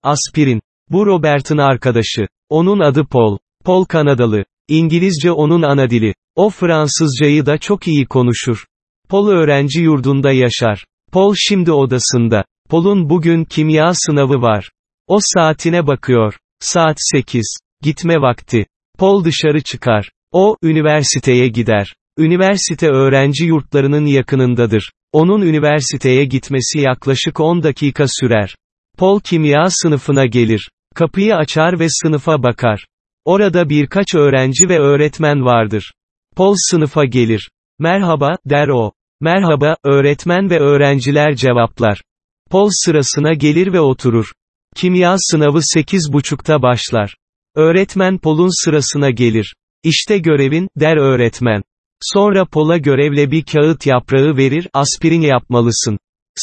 Aspirin. Bu Robert'ın arkadaşı. Onun adı Paul. Paul Kanadalı. İngilizce onun ana dili. O Fransızcayı da çok iyi konuşur. Paul öğrenci yurdunda yaşar. Paul şimdi odasında. Paul'un bugün kimya sınavı var. O saatine bakıyor. Saat 8. Gitme vakti. Paul dışarı çıkar. O, üniversiteye gider. Üniversite öğrenci yurtlarının yakınındadır. Onun üniversiteye gitmesi yaklaşık 10 dakika sürer. Paul kimya sınıfına gelir. Kapıyı açar ve sınıfa bakar. Orada birkaç öğrenci ve öğretmen vardır. Paul sınıfa gelir. Merhaba, der o. Merhaba, öğretmen ve öğrenciler cevaplar. Paul sırasına gelir ve oturur. Kimya sınavı 8:30'da başlar. Öğretmen Paul'un sırasına gelir. İşte görevin, der öğretmen. Sonra Paul'a görevle bir kağıt yaprağı verir, aspirin yapmalısın.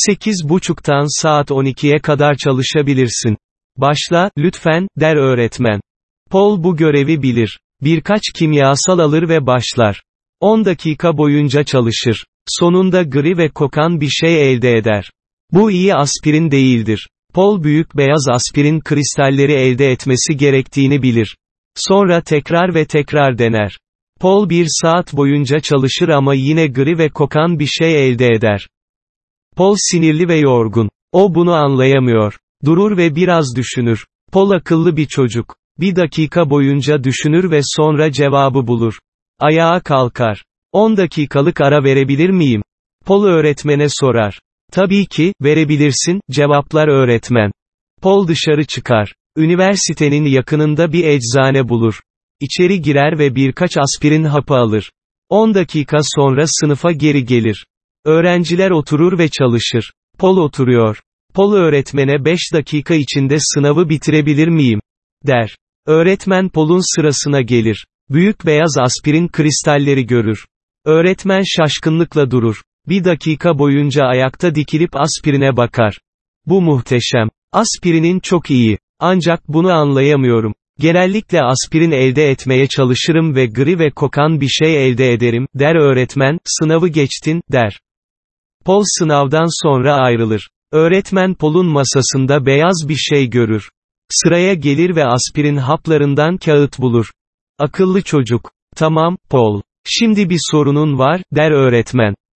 8:30'tan saat 12'ye kadar çalışabilirsin. Başla, lütfen, der öğretmen. Paul bu görevi bilir. Birkaç kimyasal alır ve başlar. 10 dakika boyunca çalışır. Sonunda gri ve kokan bir şey elde eder. Bu iyi aspirin değildir. Paul büyük beyaz aspirin kristalleri elde etmesi gerektiğini bilir. Sonra tekrar ve tekrar dener. Paul 1 saat boyunca çalışır ama yine gri ve kokan bir şey elde eder. Paul sinirli ve yorgun. O bunu anlayamıyor. Durur ve biraz düşünür. Paul akıllı bir çocuk. 1 dakika boyunca düşünür ve sonra cevabı bulur. Ayağa kalkar. 10 dakikalık ara verebilir miyim? Paul öğretmene sorar. Tabii ki, verebilirsin, cevaplar öğretmen. Paul dışarı çıkar. Üniversitenin yakınında bir eczane bulur. İçeri girer ve birkaç aspirin hapı alır. 10 dakika sonra sınıfa geri gelir. Öğrenciler oturur ve çalışır. Paul oturuyor. Paul öğretmene 5 dakika içinde sınavı bitirebilir miyim? Der. Öğretmen Paul'un sırasına gelir. Büyük beyaz aspirin kristalleri görür. Öğretmen şaşkınlıkla durur. 1 dakika boyunca ayakta dikilip aspirine bakar. Bu muhteşem. Aspirinin çok iyi. Ancak bunu anlayamıyorum. Genellikle aspirin elde etmeye çalışırım ve gri ve kokan bir şey elde ederim, der öğretmen, sınavı geçtin, der. Paul sınavdan sonra ayrılır. Öğretmen Paul'un masasında beyaz bir şey görür. Sıraya gelir ve aspirin haplarından kağıt bulur. Akıllı çocuk. Tamam, Paul. Şimdi bir sorunun var, der öğretmen.